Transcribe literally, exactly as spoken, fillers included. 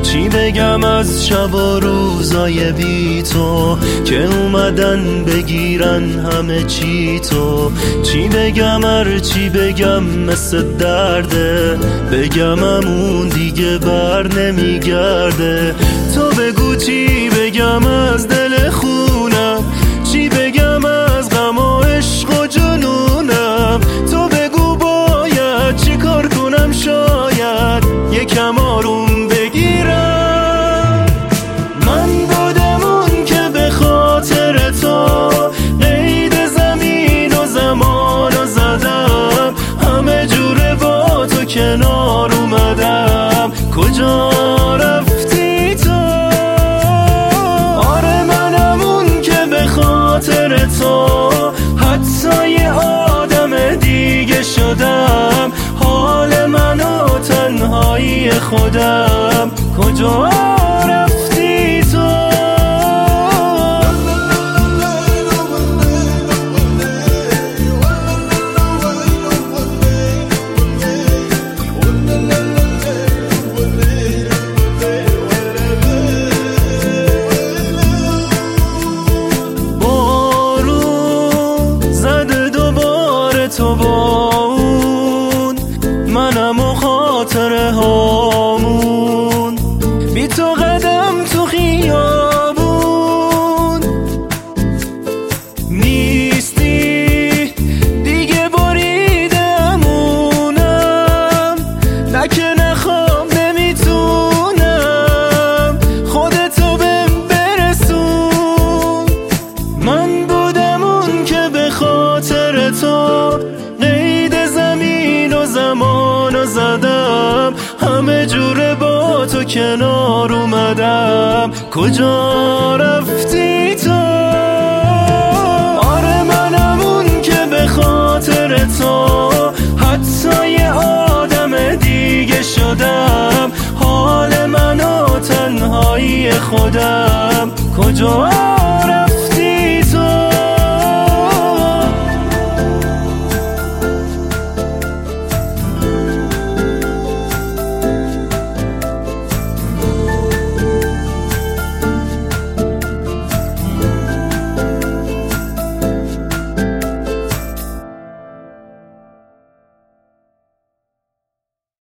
چی بگم از شب و روزای بی تو که اومدن بگیرن همه چی تو. چی بگم هر چی بگم مثل درده، بگم همون دیگه بر نمیگرده. تو بگو چی بگم از دل خونم، چی بگم از غم و عشق و جنونم. تو بگو باید چی کار کنم شاید یکم آروم بگیرم. من بودم اون که به خاطر تو قید زمین و زمان و زدم، همه جوره با تو کنار اومدم. کجا رفتی تو؟ آره منم اون که به خاطر تو حتی یه آدم دیگه شدم. حال من و تنهایی خودم. کجا رفتی تو؟ تو با اون منم و خاطره هامون، بی تو قدم تو خیابون نیستی دیگه، بریدمونم نه که نخوام نمیتونم خودتو بهم برسون. من بودم اون که به خاطر تو قید زمین و زمان و زدم، همه جوره با تو کنار اومدم. کجا رفتی تو؟ آره منم اون که به خاطر تو حتی یه آدم دیگه شدم. حال من و تنهایی خودم. کجا